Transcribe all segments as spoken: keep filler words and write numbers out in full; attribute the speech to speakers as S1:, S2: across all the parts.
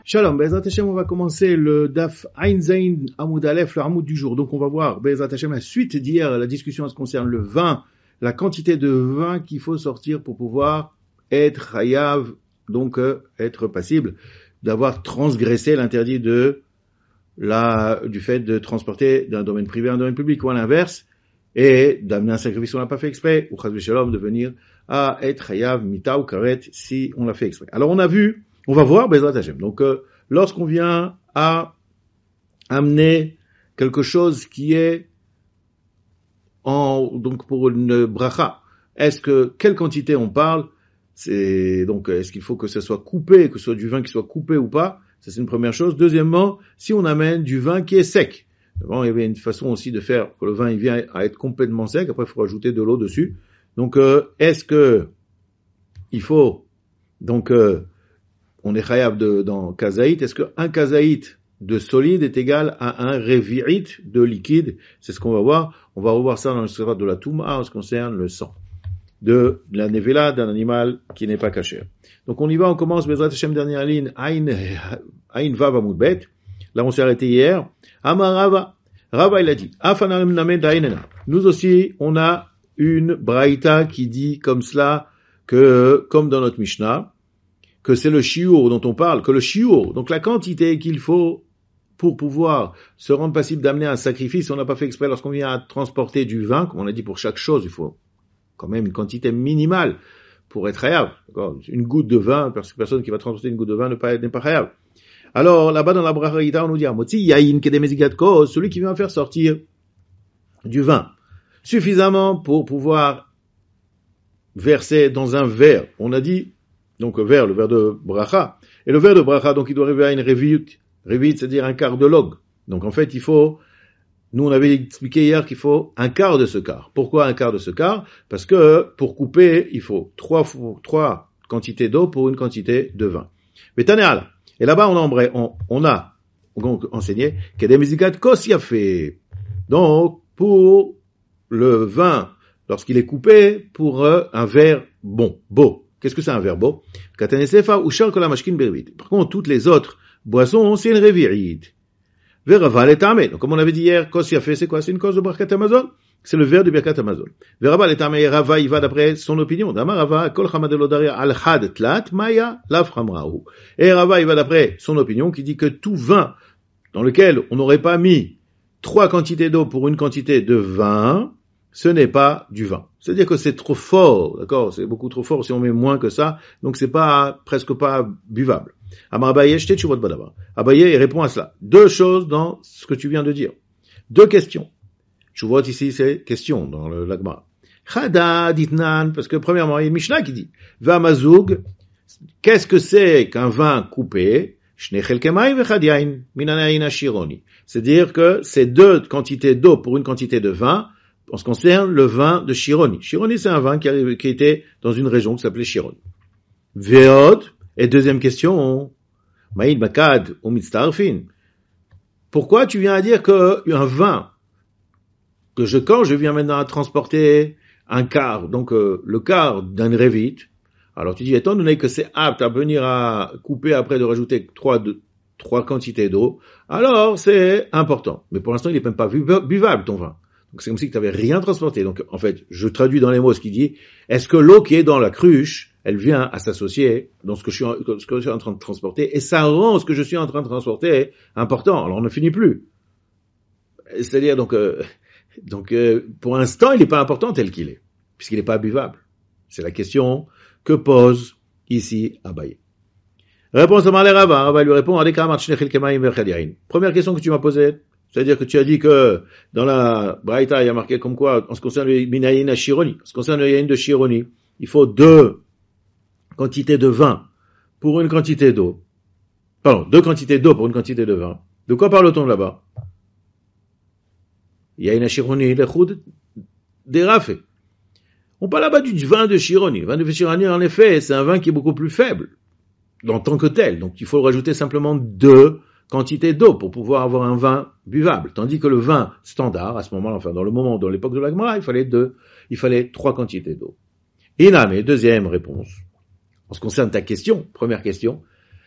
S1: Shalom, Bezrat Hashem, on va commencer le Daf Ain Zain Amoud Aleph, le Hamoud du jour. Donc on va voir, Bezrat Hashem, la suite d'hier, la discussion ce concerne le vin, la quantité de vin qu'il faut sortir pour pouvoir être hayav, donc euh, être passible, d'avoir transgressé l'interdit de la, du fait de transporter d'un domaine privé à un domaine public, ou à l'inverse, et d'amener un sacrifice on l'a pas fait exprès, ou chas v'shalom, de venir à être hayav, mita ou karet, si on l'a fait exprès. Alors on a vu, on va voir Bezrat Hashem. Donc, euh, lorsqu'on vient à amener quelque chose qui est en, donc pour une bracha, est-ce que, quelle quantité on parle? C'est, donc, est-ce qu'il faut que ce soit coupé, que ce soit du vin qui soit coupé ou pas? Ça, c'est une première chose. Deuxièmement, si on amène du vin qui est sec. D'abord, il y avait une façon aussi de faire que le vin, il vient à être complètement sec. Après, il faut rajouter de l'eau dessus. Donc, euh, est-ce que il faut, donc, euh, on est chayav de, dans kazaït, est-ce qu'un kazaït de solide est égal à un revi'it de liquide? C'est ce qu'on va voir. On va revoir ça dans le surat de la Touma en ce qui concerne le sang de la nevela d'un animal qui n'est pas caché. Donc on y va, on commence, Bezrat Hashem, dernière ligne, Ain, Ain Vav Amud Bet. Là on s'est arrêté hier. Amar Rava. Rava il a dit, Afanam Named Dainena. Nous aussi, on a une braïta qui dit comme cela, que, comme dans notre Mishnah, que c'est le shiur dont on parle, que le shiur, donc la quantité qu'il faut pour pouvoir se rendre passible d'amener un sacrifice, on n'a pas fait exprès lorsqu'on vient à transporter du vin, comme on a dit pour chaque chose, il faut quand même une quantité minimale pour être hayab. Une goutte de vin, personne qui va transporter une goutte de vin n'est pas, n'est pas hayab. Alors là-bas dans la braïta, on nous dit, Motzi yain kedemizigat ko, celui qui vient faire sortir du vin suffisamment pour pouvoir verser dans un verre. On a dit donc le verre, le verre de bracha. Et le verre de bracha, donc il doit arriver à une revit. Revit, c'est-à-dire un quart de log. Donc en fait, il faut, nous on avait expliqué hier qu'il faut un quart de ce quart. Pourquoi un quart de ce quart? Parce que pour couper, il faut trois, trois quantités d'eau pour une quantité de vin. Mais tanéala. Et là-bas, on a, on, on a donc enseigné qu'Edemizikat Kos Yafé. Donc, pour le vin, lorsqu'il est coupé, pour euh, un verre bon, beau. Qu'est-ce que c'est un verre beau? Par contre, toutes les autres boissons, c'est une revi'id. Verava l'etame. Donc, comme on avait dit hier, kos yafé, c'est quoi? C'est une cause de Birkat Hamazon. C'est le verre de Birkat Hamazon. Verava l'etame, et Rava, il va d'après son opinion. Dama Rava, kol chamadelodaria al had tlat, maya, laframrahu. Et Rava, il va d'après son opinion, qui dit que tout vin, dans lequel on n'aurait pas mis trois quantités d'eau pour une quantité de vin, ce n'est pas du vin. C'est-à-dire que c'est trop fort, d'accord? C'est beaucoup trop fort si on met moins que ça, donc c'est pas, presque pas buvable. Amar Abaye, j'étais tu vois de Badaba. Abaye, il répond à cela. Deux choses dans ce que tu viens de dire. Deux questions. Tu vois ici, c'est question dans le l'Agmara. Chada ditnan, parce que premièrement, il y a une Mishnah qui dit, va mazoug, qu'est-ce que c'est qu'un vin coupé? C'est-à-dire que c'est deux quantités d'eau pour une quantité de vin, en ce qui concerne le vin de Chironi. Chironi, c'est un vin qui, a, qui était dans une région qui s'appelait Chironi. Veod, et deuxième question, Maïd Makad ou Mitztarfin. Pourquoi tu viens à dire qu'un vin, que je, quand je viens maintenant à transporter un quart, donc euh, le quart d'un revit, alors tu dis, étant donné que c'est apte à venir à couper après de rajouter trois, de, trois quantités d'eau, alors c'est important. Mais pour l'instant, il n'est même pas buvable ton vin. Donc c'est comme si tu n'avais rien transporté. Donc en fait, je traduis dans les mots ce qu'il dit. Est-ce que l'eau qui est dans la cruche, elle vient à s'associer dans ce que je suis en, ce que je suis en train de transporter, et ça rend ce que je suis en train de transporter important. Alors on ne finit plus. C'est-à-dire donc, euh, donc euh, pour l'instant, il n'est pas important tel qu'il est, puisqu'il n'est pas buvable. C'est la question que pose ici Abaye. Réponse à Malé Rava. Rava lui répond. Première question que tu m'as posée. C'est-à-dire que tu as dit que dans la Braïta, il y a marqué comme quoi, en ce qui concerne le Minayin à Chironi, en ce qui concerne le Yayin de Chironi, il faut deux quantités de vin pour une quantité d'eau. Pardon, deux quantités d'eau pour une quantité de vin. De quoi parle-t-on là-bas? Yayin à Chironi, l'Echoud des Rafé. On parle là-bas du vin de Chironi. Le vin de Chironi, en effet, c'est un vin qui est beaucoup plus faible, en tant que tel. Donc il faut rajouter simplement deux quantité d'eau pour pouvoir avoir un vin buvable. Tandis que le vin standard, à ce moment-là, enfin, dans le moment, dans l'époque de la Gemara, il fallait deux, il fallait trois quantités d'eau. Iname, deuxième réponse. En ce qui concerne ta question, première question,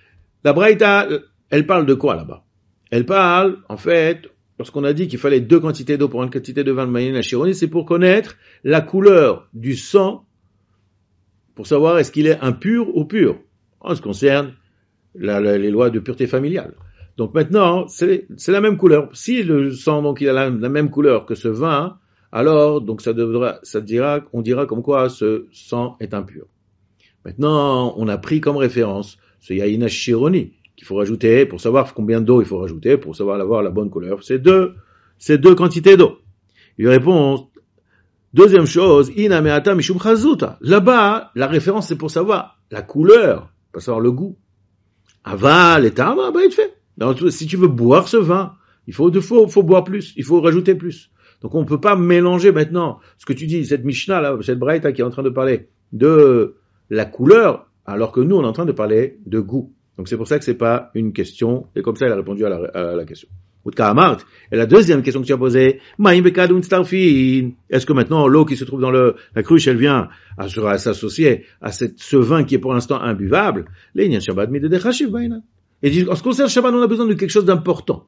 S1: La Braïta, elle parle de quoi là-bas? Elle parle, en fait, lorsqu'on a dit qu'il fallait deux quantités d'eau pour une quantité de vin de Maïn Hachironi, c'est pour connaître la couleur du sang, pour savoir est-ce qu'il est impur ou pur, en ce qui concerne la, la, les lois de pureté familiale. Donc maintenant, c'est, c'est la même couleur. Si le sang, donc, il a la, la même couleur que ce vin, alors, donc, ça devra, ça dira, on dira comme quoi ce sang est impur. Maintenant, on a pris comme référence ce Yaïn Hachironi, qu'il faut rajouter, pour savoir combien d'eau il faut rajouter, pour savoir avoir la bonne couleur. C'est deux, c'est deux quantités d'eau. Il répond, deuxième chose, Ina me'ata mishum chazuta. Là-bas, la référence, c'est pour savoir la couleur, pour savoir le goût. Aval et tama, bah, il te fait. Donc, si tu veux boire ce vin, il faut, il faut, faut boire plus, il faut rajouter plus. Donc, on ne peut pas mélanger maintenant ce que tu dis, cette Mishnah là, cette Braïta qui est en train de parler de la couleur, alors que nous, on est en train de parler de goût. Donc, c'est pour ça que c'est pas une question, et comme ça, elle a répondu à la, à la question. Et la deuxième question que tu as posée, est-ce que maintenant l'eau qui se trouve dans le, la cruche, elle vient à, à s'associer à cette, ce vin qui est pour l'instant imbuvable? Et dit, en ce qui concerne Shabbat, on a besoin de quelque chose d'important.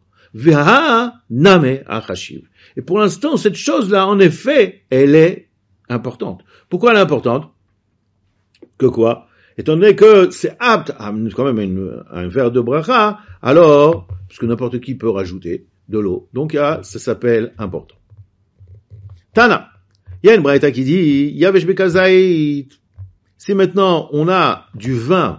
S1: Et pour l'instant, cette chose-là, en effet, elle est importante. Pourquoi elle est importante? Que quoi? Étant donné que c'est apte à quand même une, un verre de bracha, alors, parce que n'importe qui peut rajouter de l'eau. Donc, ça s'appelle important. Tana. Il y a une braïta qui dit, Yavesh bekazait. Si maintenant on a du vin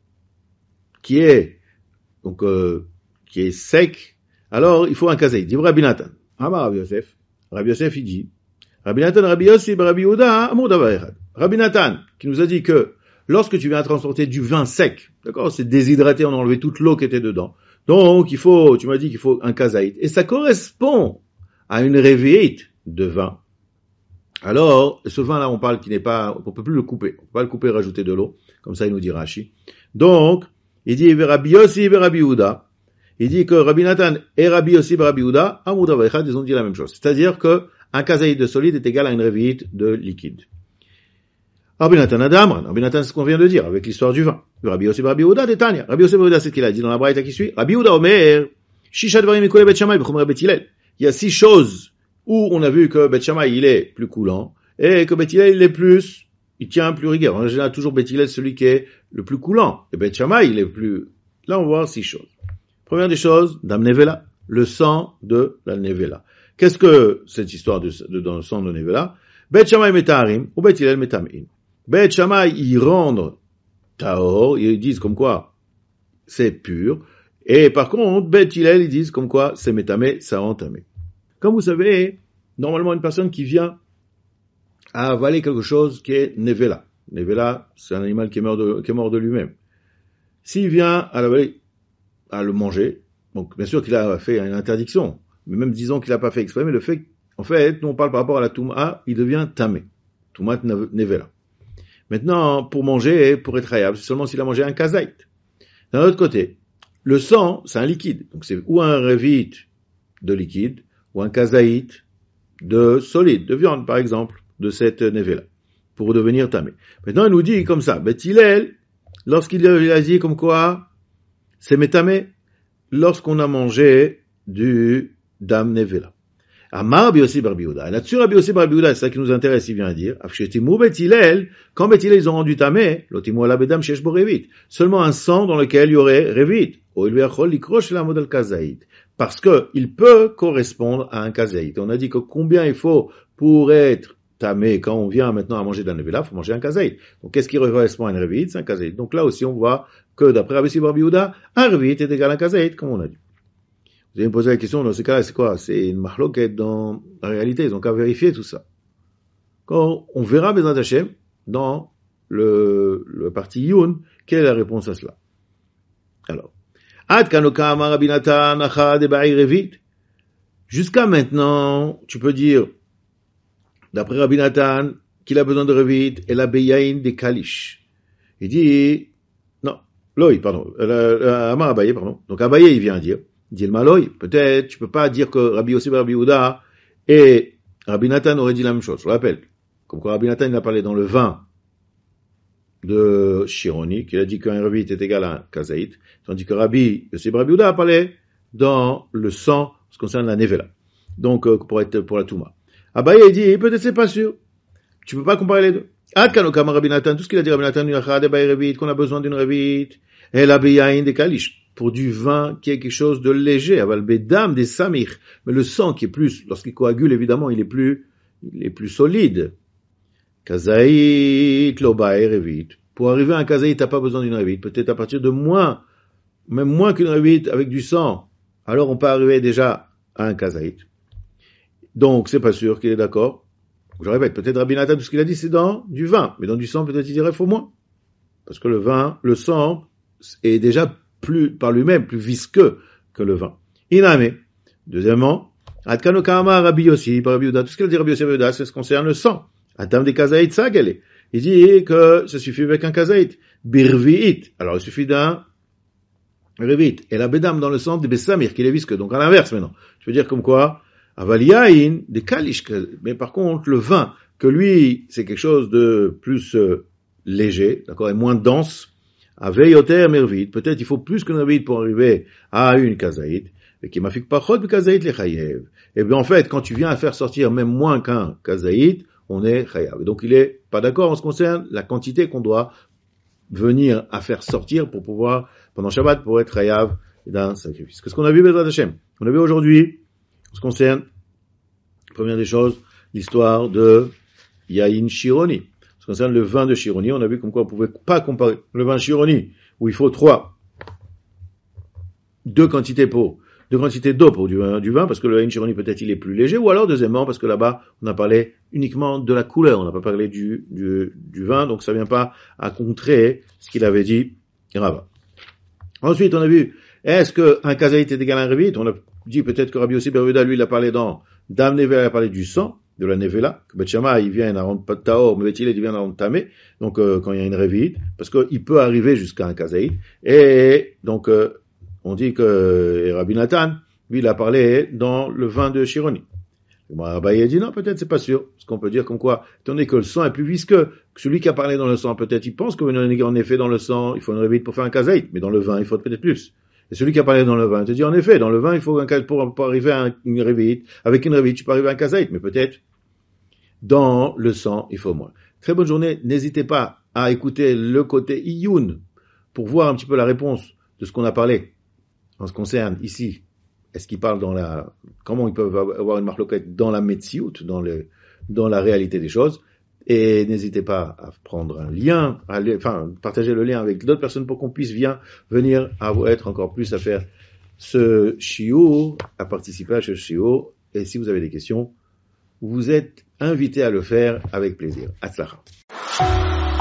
S1: qui est, donc, euh, qui est sec, alors il faut un kazaït. Dit Rabbi Nathan. Amar Rabbi Yosef. Rabbi Yosef, il dit, Rabbi Nathan, Rabbi Yossi, Rabbi Yehuda, Amour Davar Echad. Rabbi Nathan, qui nous a dit que lorsque tu viens transporter du vin sec, d'accord, c'est déshydraté, on a enlevé toute l'eau qui était dedans. Donc, il faut, tu m'as dit qu'il faut un kazaït. Et ça correspond à une révéite de vin. Alors, ce vin-là, on parle qu'il n'est pas, on peut plus le couper. On peut pas le couper et rajouter de l'eau. Comme ça, il nous dit Rashi. Donc, il dit, Rabbi Yossi, Rabbi Yehuda. Il dit que Rabbi Nathan et Rabbi Yossi, Rabbi Yehuda, Amoud Avaychad, ils ont dit la même chose. C'est-à-dire que un kazaït de solide est égal à une révéite de liquide. Rabbi Nathan Adamran, Rabbi Nathan, c'est ce qu'on vient de dire, avec l'histoire du vin. Rabbi Yossi, Rabbi Yehuda, Détania. Rabbi Yossi, Rabbi Yehuda, c'est ce qu'il a dit dans la braïta qui suit. Rabbi Yehuda Omer, Shisha Dvarim Mikole Bet Shammai, Bechumra Bet Hillel. Il y a six choses où on a vu que Bet Shammai, il est plus coulant, et que Bet Hillel, il est plus, il tient plus rigueur. En général, toujours Bet Hillel, celui qui est le plus coulant. Et Bet Shammai, il est plus, là, on va voir six choses. Première des choses, Dam Nevela, le sang de la Nevela. Qu'est-ce que cette histoire de, de dans le sang de Nevela? Bet Shammai Metaharim, ou Bet Hillel Metamin. Bet Shammai, ils rendent Tahor, ils disent comme quoi c'est pur, et par contre, Bet Hillel, ils disent comme quoi c'est Metamé, ça rend tamé. Comme vous savez, normalement une personne qui vient à avaler quelque chose qui est Nevela. Nevela, c'est un animal qui est mort de, qui est mort de lui-même. S'il vient à l'avaler, à le manger, donc bien sûr qu'il a fait une interdiction, mais même disons qu'il n'a pas fait exprès, mais le fait, en fait, nous on parle par rapport à la Touma, il devient tamé. Toumat Nevela. Maintenant, pour manger, pour être hayab, c'est seulement s'il a mangé un kazaït. D'un autre côté, le sang, c'est un liquide. Donc c'est ou un revit de liquide, ou un kazaït de solide, de viande par exemple, de cette nevela, pour devenir tamé. Maintenant, il nous dit comme ça, Bet Hillel, lorsqu'il a dit comme quoi, c'est métamé, lorsqu'on a mangé du dam nevela. Amar Rabbi Yossi bar Rabbi Yehuda. Là-dessus, Rabbi Yossi bar Rabbi Yehuda, c'est ça qu'il nous intéresse, il vient à dire. Afshetimu Bet Hillel, quand Bet Hillel, ils ont rendu tamé, lotimu ala bedam shesh bo revit. Seulement un sang dans lequel il y aurait revit. O il ve'achol likrosh la model kazaït. Parce que il peut correspondre à un kazaït. On a dit que combien il faut pour être tamé quand on vient maintenant à manger de la nevela, il faut manger un kazaït. Donc, qu'est-ce qui correspond à un revit? C'est un kazaït. Donc là aussi, on voit que d'après Rabbi Yossi bar Rabbi Yehuda, un revit est égal à un kazaït, comme on a dit. Vous allez me poser la question, dans ce cas-là, c'est quoi? C'est une mahloket dans la réalité, ils ont qu'à vérifier tout ça. Quand on verra Bezrat Hashem, dans le, le parti Youn, quelle est la réponse à cela? Alors, Ad kanoka amar Rabbi Nathan achad ebai revit. Jusqu'à maintenant, tu peux dire, d'après Rabbi Nathan, qu'il a besoin de revit, et la beyain des kalish. Il dit, non, Loi, pardon, euh, Amar Abaye, pardon. Donc Abaye, il vient dire, dit le Maloy, peut-être, tu peux pas dire que Rabbi Yossi bar Rabbi Yehuda et Rabbi Nathan auraient dit la même chose. Je le rappelle. Comme quoi Rabbi Nathan, il a parlé dans le vin de Shironi, qui a dit qu'un Revit est égal à un Kazaït, tandis que Rabbi Yossi Rabbi Yehuda a parlé dans le sang, ce qui concerne la Nevela. Donc, euh, pour être, pour la Touma. Abaye, il dit, peut-être c'est pas sûr. Tu peux pas comparer les deux. Adkanokama Rabbi Nathan, tout ce qu'il a dit Rabbi Nathan, Yachad, Abaye Revit, qu'on a besoin d'une Revit, et la Beyaïn des Kalish, pour du vin qui est quelque chose de léger, aval Bedam des Samir, mais le sang qui est plus, lorsqu'il coagule, évidemment, il est plus, il est plus solide. Kazaït, Lobae, Revit. Pour arriver à un Kazaït, t'as pas besoin d'une Revit. Peut-être à partir de moins, même moins qu'une Revit avec du sang. Alors on peut arriver déjà à un Kazaït. Donc, c'est pas sûr qu'il est d'accord. Je répète, peut-être Rabbi Nathan, tout ce qu'il a dit, c'est dans du vin. Mais dans du sang, peut-être il dirait, faut moins. Parce que le vin, le sang, est déjà plus, par lui-même, plus visqueux que le vin. Iname. Deuxièmement, Adkano Kama Rabbi Yossi, par Rabbi Yehuda. Tout ce qu'il a dit Rabbi Yossi, Rabbi Yehuda, c'est ce qui concerne le sang. Atam des Kazaït, ça, quel est? Il dit que ça suffit avec un Kazaït. Birvi'it. Alors, il suffit d'un Revit. Et la Bedam dans le sang des Bessamir, qui est visqueux. Donc, à l'inverse, maintenant. Je veux dire comme quoi, Avaliyain, des Kalish. Mais par contre, le vin, que lui, c'est quelque chose de plus euh, léger, d'accord, et moins dense. Aveyoter Mervit. Peut-être il faut plus qu'un Revit pour arriver à une Kazaït. Et qui m'a fait pas chod Kazaït les Chayev. Et bien, en fait, quand tu viens à faire sortir même moins qu'un Kazaït, on est chayav. Donc il est pas d'accord en ce qui concerne la quantité qu'on doit venir à faire sortir pour pouvoir, pendant Shabbat, pour être chayav d'un sacrifice. Qu'est-ce qu'on a vu, Bezrat Hashem? On a vu aujourd'hui, en ce qui concerne, première des choses, l'histoire de Yain Shironi. En ce qui concerne le vin de Shironi, on a vu comme quoi on pouvait pas comparer le vin Shironi, où il faut trois, deux quantités pour de quantité d'eau pour du vin, du vin, parce que le Yain Shironi peut-être il est plus léger, ou alors deuxièmement, parce que là-bas, on a parlé uniquement de la couleur, on n'a pas parlé du, du, du vin, donc ça vient pas à contrer ce qu'il avait dit Rava. Ensuite, on a vu, est-ce qu'un Kazaït est égal à un Revit? On a dit peut-être que Rabbi Yossi Bar Yehuda, lui, il a parlé dans Dam Nevela, il a parlé du sang, de la Nevela, que Bet Shammai, il vient à rendre pas de Taor, mais Bet Hillel, il vient à rendre Tamé, donc euh, quand il y a une Revit, parce qu'il peut arriver jusqu'à un Kazaït, et donc, euh, on dit que et Rabbi Nathan, lui, il a parlé dans le vin de Shironi. Abaye a dit non, peut-être c'est pas sûr. Parce qu'on peut dire comme quoi, étant donné que le sang est plus visqueux que celui qui a parlé dans le sang, peut-être il pense qu'en effet dans le sang, il faut une Revit pour faire un Kazaït, mais dans le vin, il faut peut-être plus. Et celui qui a parlé dans le vin, il te dit en effet, dans le vin, il faut un pour, pour arriver à une Revit. Avec une Revit, tu peux arriver à un Kazaït, mais peut-être dans le sang, il faut moins. Très bonne journée. N'hésitez pas à écouter le côté Iyun pour voir un petit peu la réponse de ce qu'on a parlé. En ce qui concerne ici, est-ce qu'ils parlent dans la, comment ils peuvent avoir une marloquette dans la metsiout, dans le, dans la réalité des choses. Et n'hésitez pas à prendre un lien, à, enfin, partager le lien avec d'autres personnes pour qu'on puisse bien venir à être encore plus à faire ce shiur, à participer à ce shiur. Et si vous avez des questions, vous êtes invités à le faire avec plaisir. Hatzlacha.